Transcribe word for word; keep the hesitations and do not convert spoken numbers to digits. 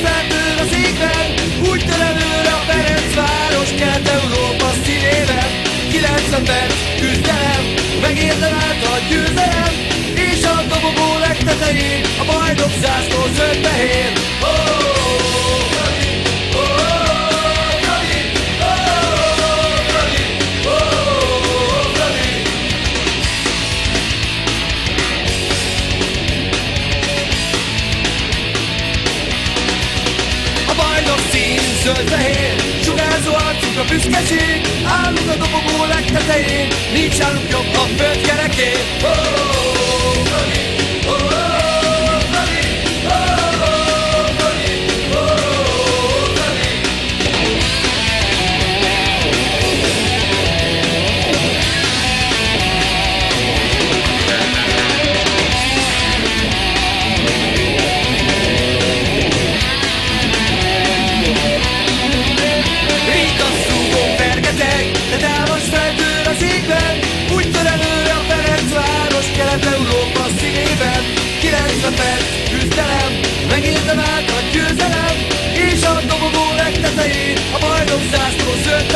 feltől az égben, úgy tör előre a Ferencváros, Kelet-Európa szívében. Kilencven perc küzdelem, megérdem át a győzelem, és a dobogó legtetején a bajnok zászló zöld-fehér. Oh, oh, oh, Fradi, oh, oh, Fradi, oh, oh, Fradi, oh, oh, Fradi. A bajnok szín zöld-fehér, sugárzó arcukra büszkeség, állunk a dobogó legtetején, nincs állunk jobb a föld kerekén. Oh, oh, Fradi, oh, oh, Fradi, oh, oh, Fradi, oh, oh, Fradi. Rikasszúgó fergeteg, de támasz feltől az égben, úgy tör előre a Ferencváros, Kelet-Európa szívében. Kilencven perc küzdelem, megérdem át a győzelem, és a dobogó legtetején a bajnok zászló zöld